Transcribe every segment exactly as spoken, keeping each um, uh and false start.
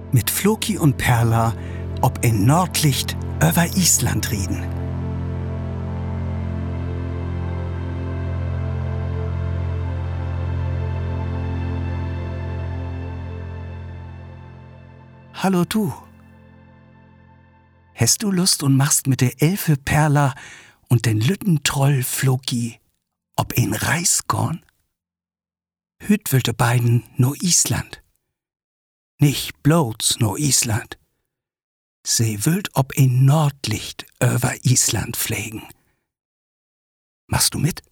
mit Floki und Perla ob in Nordlicht über Island reden. Hallo du. Hast du Lust und machst mit der Elfe Perla und den Lüttentroll Floki ob in Reisgorn? Hüt will de beiden no Island. Nicht bloß no Island. Sie wüllt ob in Nordlicht über Island pflegen. Machst du mit?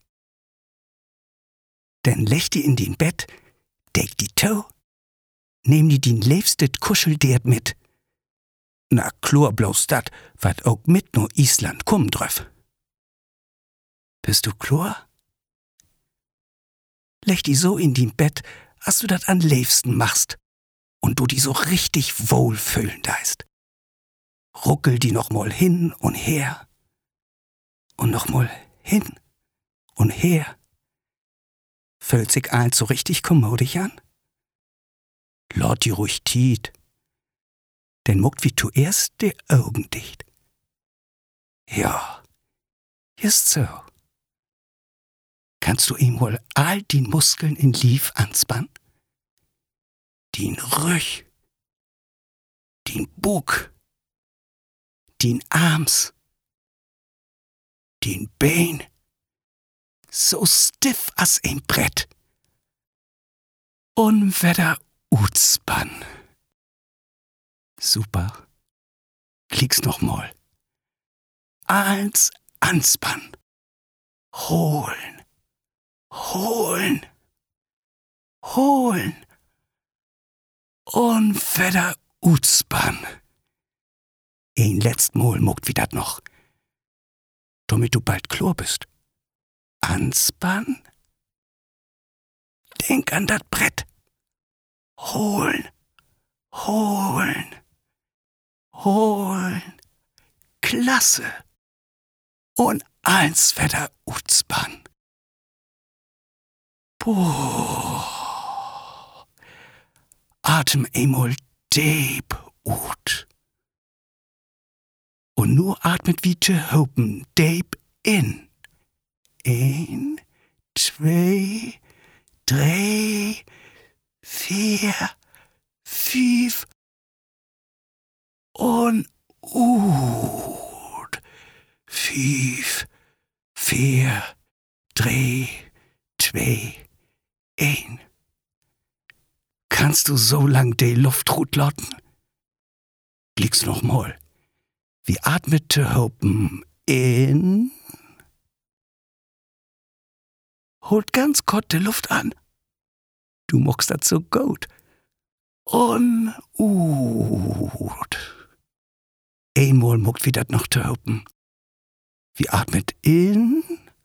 Denn leg die in din Bett, deck die Tau, nehm die din liebstet Kuscheldeert mit. Na klur bloß dat, wat auch mit no Island kumm dröff. Bist du klur? Leg die so in din Bett, als du dat an liebsten machst und du die so richtig wohlfühlen deist. Ruckel die noch mal hin und her und noch mal hin und her. Fühlt sich eins so richtig kommodig an? Lord die ruhig tiet, denn muckt wie zuerst die Augen dicht. Ja, ist so. Kannst du ihm wohl all die Muskeln in Lief anspannen? Den Rüch, den Bug, den Arms, den Bein, so stiff as ein Brett. Und wedder utspann. Super. Klick's noch mal. Als anspann. Holen. Holen. Holen. Und wedder utspann. Ein letztmal muckt wie dat noch. Damit du bald klar bist. Anspann. Denk an dat Brett. Holen. Holen. Holen. Klasse. Und eins wedder utspann. Boah. Atem einmal deep ut. Und nur atmet wie te hopen deep in. Ein, zwei, drei, vier, fünf und ut. Fünf, vier, drei, zwei, ein. Kannst du so lang de Luft rutlotten? Blick's noch mal. Wie atmet te hopen in. Holt ganz kort de Luft an. Du mockst dat so gut. Und ut. Einmal muckt wie dat noch te hopen. Wie atmet in.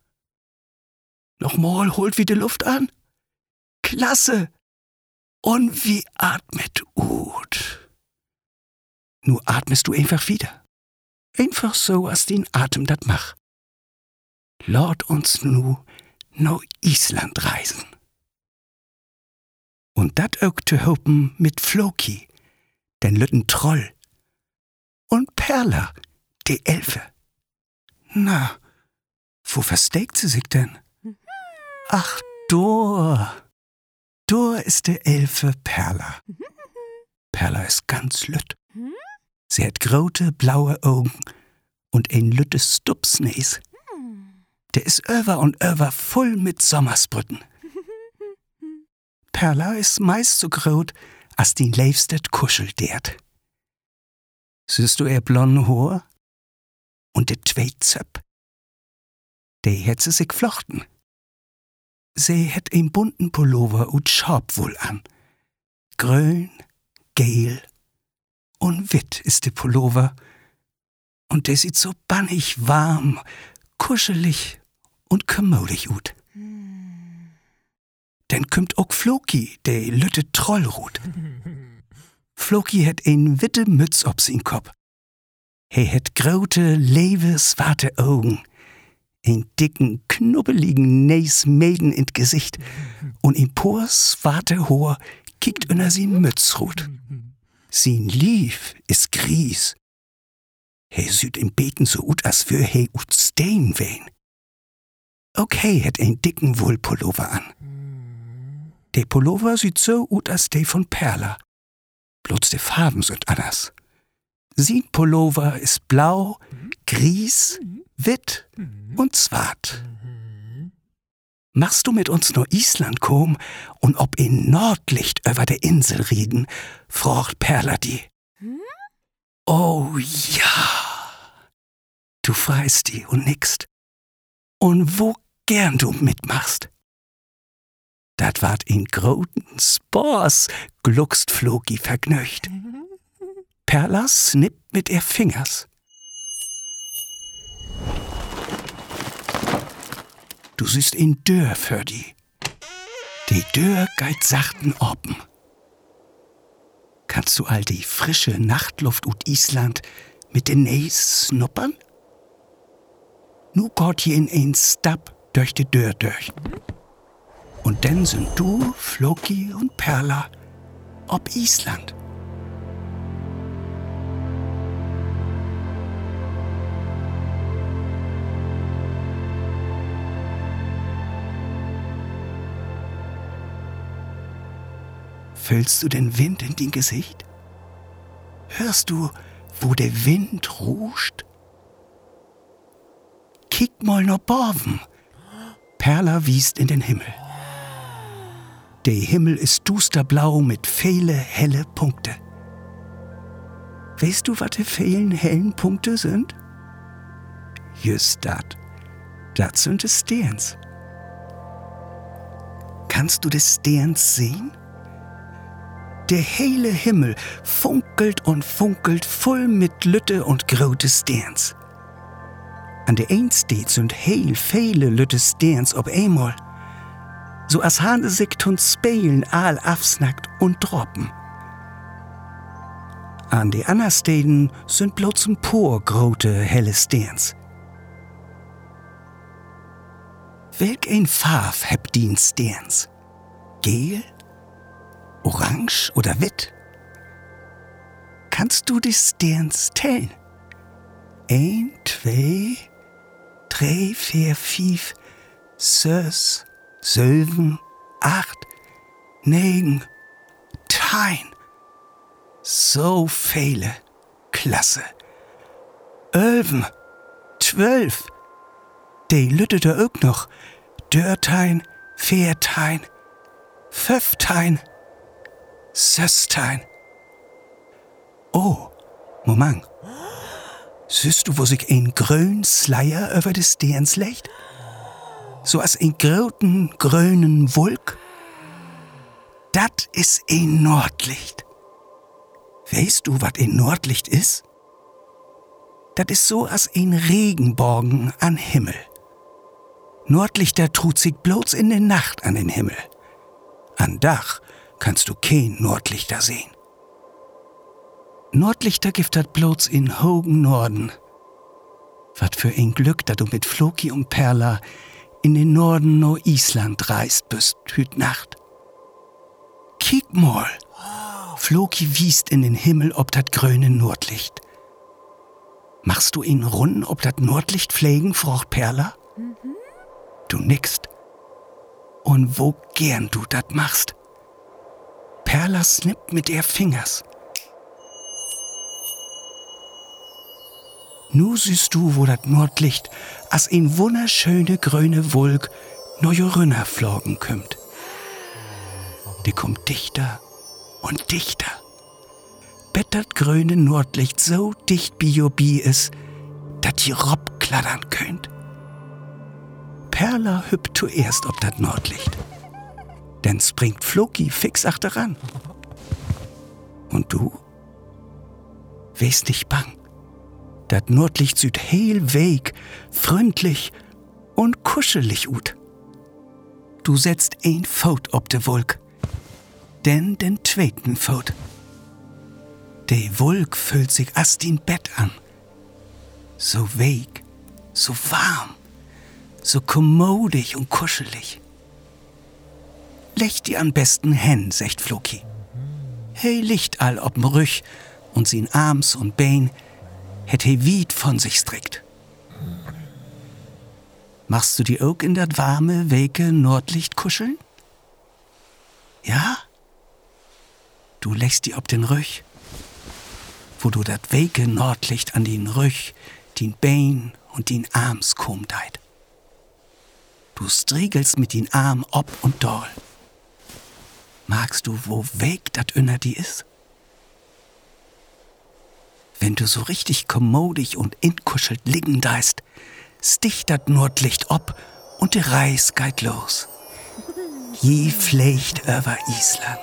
Nochmal holt wie de Luft an. Klasse. Und wie atmet ut. Nu atmest du einfach wieder. Einfach so, als den Atem dat mach. Lord uns nu no Island reisen. Und dat ook te hopen mit Floki, den lütten Troll. Und Perla, die Elfe. Na, wo versteckt sie sich denn? Ach, dor. Dor ist die Elfe Perla. Perla ist ganz lütt. Sie hat grote, blaue Augen und ein lüttes Stupsnees. Der ist över und över voll mit Sommersbrütten. Perla ist meist so grot, als die liebstet Kuscheldeert. Siehst du ihr blonde Haar? Und de zwei Zöpp? Die hätt sie sich flochten. Sie hätt einen bunten Pullover und Schorb wohl an. Grün, gel und witt ist de Pullover. Und der sieht so bannig warm, kuschelig und kommodig ut. Mm. Dann kümmt ook Floki, de lütte Trollrut. Floki hätt een witte Mütz ob sin Kopf. He hätt grote, lewe, swarte Augen, een dicken, knubbeligen Neis Mäden in Gesicht und ein poor, swarte Haar kickt unter sin Mützrut. Sin Lief is gries. He süd im Beten so ut as für he ut Stein wehn. Okay, het ein dicken Wollpullover an. Der Pullover sieht so ut as de von Perla. Bloß de Farben sind anders. Sin Pullover ist blau, gries, witt und zwart. Machst du mit uns nur Island kom und ob in Nordlicht über der Insel reden, fragt Perla die. Oh ja, du freist die und nickst. Und wo gern du mitmachst. Dat ward in groten Spors, gluckst Floki vergnügt. Perla snippt mit ihr Fingers. Du siehst in Dörr für die. Die Dörr geht sachten oben. Kannst du all die frische Nachtluft ut Island mit den Näs schnuppern? Nu geht je in ein Stab durch die Dörr durch. Und dann sind du, Floki und Perla ob Island. Fühlst du den Wind in dein Gesicht? Hörst du, wo der Wind ruscht? Kick mal noch borven. Perla wiest in den Himmel. Der Himmel ist dusterblau mit viele helle Punkte. Weißt du, was die vielen hellen Punkte sind? Just dat. Dat sind die Sterns. Kannst du die Sterns sehen? Der helle Himmel funkelt und funkelt voll mit Lütte und grote Sterns. An der ein steht sind heil viele Lütte Sterns ob einmal. So as hane sich tun Speilen all afsnackt und droppen. An de ander Steden sind bloß ein paar grote helle Sterns. Welk ein Farb heb die Sterns? Gel? Orange oder witt? Kannst du die Sterns tellen? Ein, zwei, drei, vier, fünf, sechs, sieben, acht, neun, tein. So viele. Klasse. Elfen, zwölf. Die lüttete auch noch. Dörtein, Viertein, Fünftein, Sechstein. Oh, Moment. Siehst du, wo sich ein grün Schleier über des Sterns legt? So als ein groten, grünen Wolk? Dat is ein Nordlicht. Weißt du, wat ein Nordlicht is? Dat is so als ein Regenbogen an Himmel. Nordlichter tut sich bloß in der Nacht an den Himmel. An Dach kannst du kein Nordlichter sehen. Nordlichter gibt dat bloß in hohen Norden. Wat für ein Glück, da du mit Floki und Perla in den Norden no Island reist bist, hüt Nacht. Kick mal. Floki wiest in den Himmel ob dat grüne Nordlicht. Machst du ihn rund ob dat Nordlicht pflegen, fragt Perla? Mhm. Du nickst. Und wo gern du dat machst. Perla snippt mit ihr Fingers. Nu siehst du, wo dat Nordlicht as in wunderschöne grüne Wolk neue Rünner flogen kümmt. Die kommt dichter und dichter. Bet dat grüne Nordlicht so dicht biobi is, dat die Rob kladdern könnt. Perla hüpft zuerst ob dat Nordlicht. Dann springt Floki fix achteran. Und du? Wehst nicht bang. Dat Nordlicht süd heel weg, freundlich und kuschelig ut. Du setzt ein Fout ob de Wolk, denn den zweiten Fout. De Wolk füllt sich as din Bett an. So weg, so warm, so kommodig und kuschelig. Leg dir am besten hin, sagt Floki. He liegt all ob'n Rüch und sin Arms und Bein het he wied von sich strickt. Machst du die auch in dat warme, weke Nordlicht kuscheln? Ja? Du legst die ob den Rüch, wo du dat weke Nordlicht an den Rüch, den Bein und den Arms kommt. Du striegelst mit den Arm ob und doll. Magst du, wo weg dat inner die is? Wenn du so richtig kommodig und inkuschelt liegen deist, sticht dat Nordlicht ob und de Reis geht los. Je flecht über Island.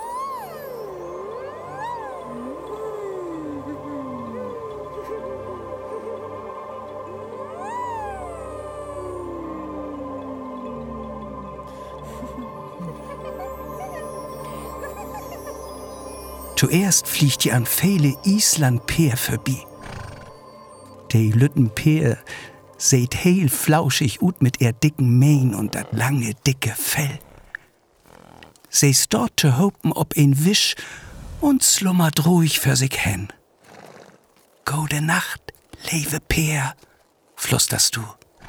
Zuerst fliegt die an viele Island-Peer vorbei. Die lütten Peer seht heel flauschig ut mit ihr dicken Mähen und dat lange, dicke Fell. Sie ist dort zu hopen ob ein Wisch und slummert ruhig für sich hen. Gute Nacht, liebe Peer, flusterst du.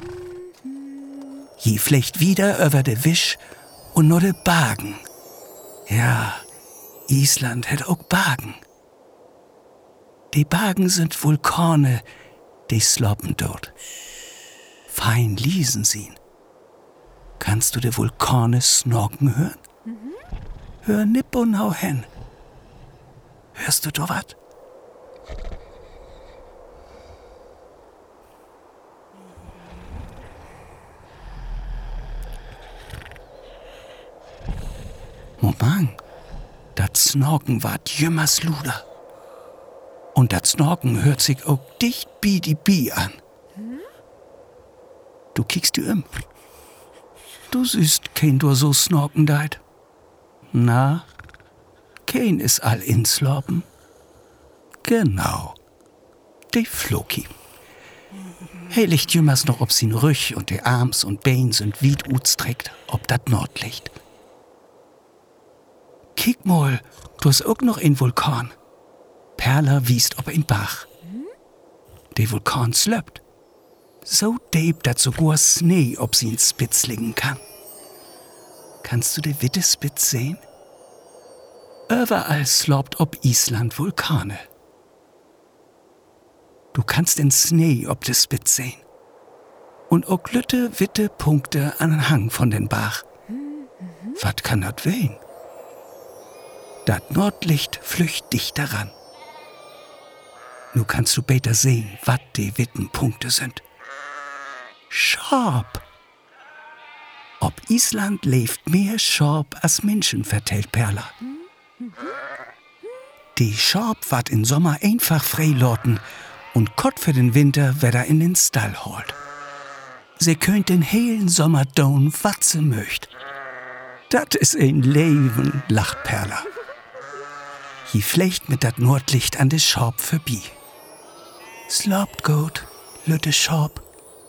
Je flecht wieder über de Wisch und nur de Bagen. Ja, Island hat auch Bagen. Die Bagen sind Vulkane, die sloppen dort. Fein liesen sie. Kannst du die Vulkane snorken hören? Mhm. Hör nipp und hau hen. Hörst du da wat? Moment. Dat Snorken ward jümmers luder. Und dat Snorken hört sich auch dicht bi die Bi an. Hm? Du kickst du um. Du siehst kein du so snorken deit. Na, kein is all insloppen. Genau. De Floki. He liegt jümmers noch ob sin Rüch und de Arms und Bein sind wied utstreckt, ob dat Nordlicht. Kick mal, du hast auch noch ein Vulkan. Perla wiest ob ein Bach. Der Vulkan slöppt. So deep, dat sogar Schnee ob sie in Spitz liegen kann. Kannst du de Witte Spitz sehen? Überall sloppt ob Island Vulkane. Du kannst den Schnee ob de Spitz sehen. Und auch lütte, witte Punkte an den Hang von den Bach. Wat kann dat wehen? Dat Nordlicht flücht dicht daran. Nu kannst du beter sehen, wat die Wittenpunkte sind. Scharp. Ob Island lebt mehr Scharp als Menschen, vertellt Perla. Die Scharp ward im Sommer einfach freilorten und Kott für den Winter, wer da in den Stall holt. Sie könnt den hellen Sommer doen, wat sie möcht. Dat is ein Leben, lacht Perla. Je flecht mit dat Nordlicht an de Schorb vorbei. Slopt gut, lütte Schorb.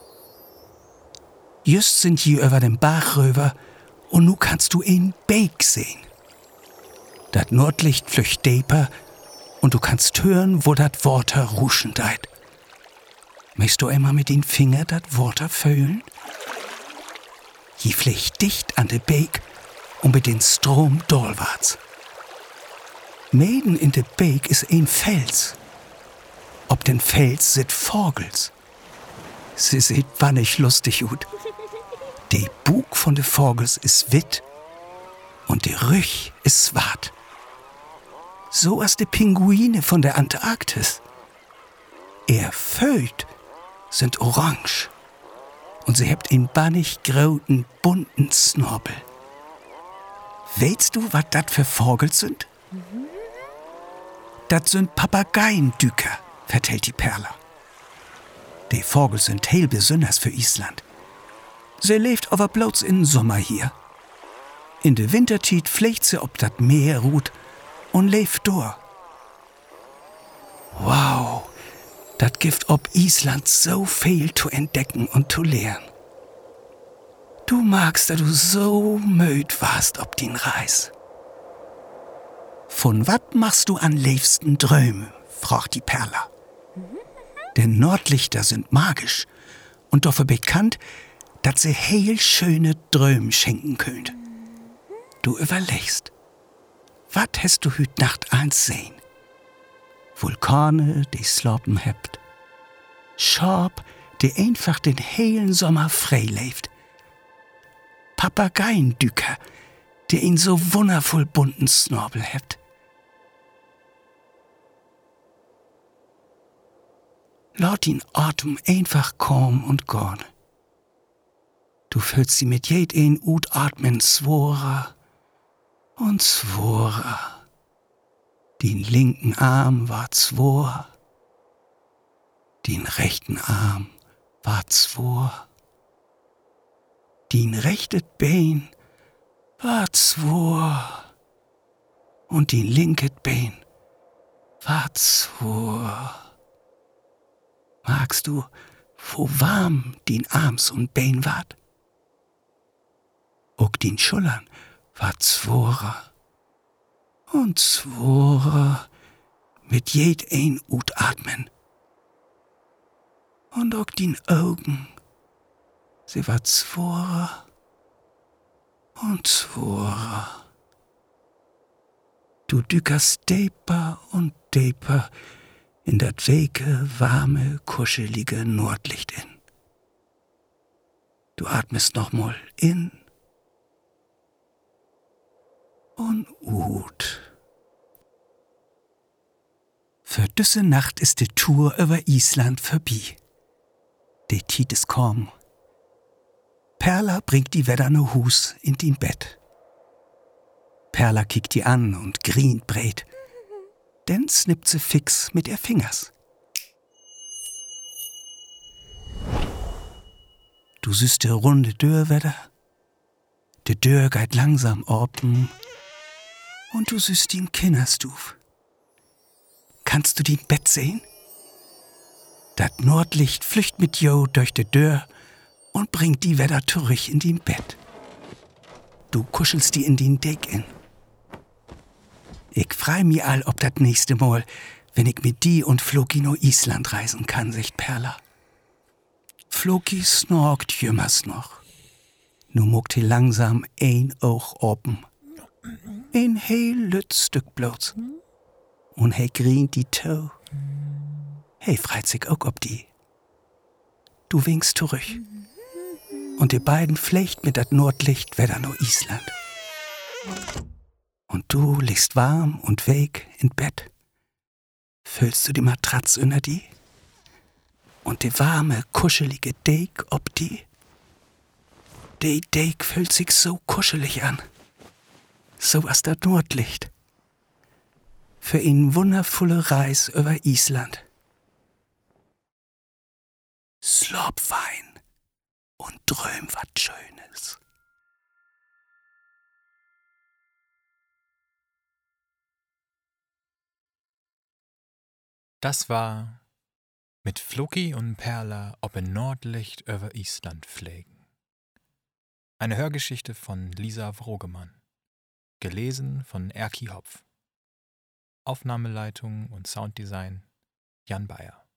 Just sind je über den Bach rüber und nu kannst du ein Beek sehen. Dat Nordlicht flücht deeper und du kannst hören, wo dat Water ruschen deit. Möchtest du einmal mit den Finger dat Water fühlen? Je flecht dicht an de Beek und mit den Strom dolwarts. Meden in de Beek is ein Fels. Ob den Fels sit Vogels. Sie seht wannig lustig ut. De Bug von de Vogels is wit und de Rüch is swart. So as de Pinguine von der Antarktis. Er Föt sind orange und sie hebt in bannig grauten, bunten Snorbel. Weißt du, wat dat für Vogels sind? Mhm. Dat sind Papageiendüker, vertellt die Perla. Die Vogel sind heel besonders für Island. Sie lebt aber bloß in Sommer hier. In de Wintertiet flecht sie ob dat Meer ruht und lebt durch. Wow, dat gibt ob Island so viel zu entdecken und zu lernen. Du magst, da du so müd warst ob din Reis. Von wat machst du an liebsten Dröme? Fragt die Perla. Denn Nordlichter sind magisch und dafür bekannt, dass sie heel schöne Dröme schenken könnt. Du überlegst, wat hast du hüt Nacht eins sehen? Vulkane, die sloppen hebt. Schorb, die einfach den hellen Sommer frei lebt. Papageiendüker, die ihn so wundervoll bunten Snorbel hebt. Laut ihn Atem einfach kaum und gorn. Du fühlst sie mit jed ein Ut atmen zworer und zworer. Den linken Arm war zwor, den rechten Arm war zwor, den rechtet Bein war zwor und den linket Bein war zwor. Magst du, wo warm den Arms und Bein ward? Ook den Schullern war zworer und zworer mit jed ein Ut atmen. Und ook den Augen, sie war zworer und zworer. Du dükerst deeper und deeper in dat weke, warme, kuschelige Nordlicht in. Du atmest nochmal in und ut. Für düsse Nacht ist die Tour über Island vorbei. Die Tiet ist kaum. Perla bringt die wedderne Hus in den Bett. Perla kickt die an und grient breit. Denn snippt sie fix mit ihr Fingers. Du süßt die runde Dör wedder. Die Dör geht langsam open. Und du süßt ihn Kinderstuf. Kannst du die Bett sehen? Dat Nordlicht flücht mit Jo durch die Dör und bringt die Wedder zurück in den Bett. Du kuschelst die in den Deck in. Ich freu mi all, ob dat nächste Mal, wenn ich mit die und Floki no Island reisen kann, sagt Perla. Floki snorkt jümmers noch. Nu muckt he langsam ein Auch open. Ein heel lüt Stück bloß. Und he grient die Tau. He freit sich auch ob die. Du winkst zurück. Und die beiden flecht mit dat Nordlicht wedder no Island. Und du liegst warm und weg in Bett. Füllst du die Matratz unter die? Und die warme, kuschelige Deck ob die? Die Deck fühlt sich so kuschelig an. So was das Nordlicht. Für eine wundervolle Reis über Island. Slop Wein und träum wat Schönes. Das war mit Floki und Perla ob in Nordlicht über Island fliegen. Eine Hörgeschichte von Lisa Vrogemann. Gelesen von Erki Hopf. Aufnahmeleitung und Sounddesign Jan Bayer.